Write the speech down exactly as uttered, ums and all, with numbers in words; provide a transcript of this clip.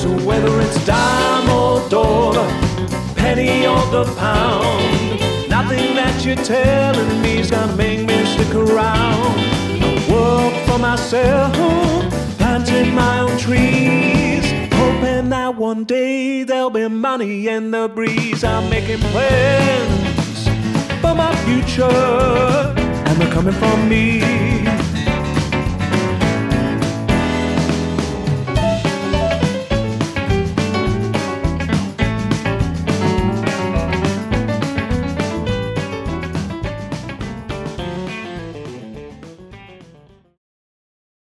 So whether it's dime or dollar, penny or the pound, nothing that you're telling me's gonna make me stick around. I work for myself, planting my own trees, hoping that one day there'll be money in the breeze. I'm making plans for my future, and they're coming from me.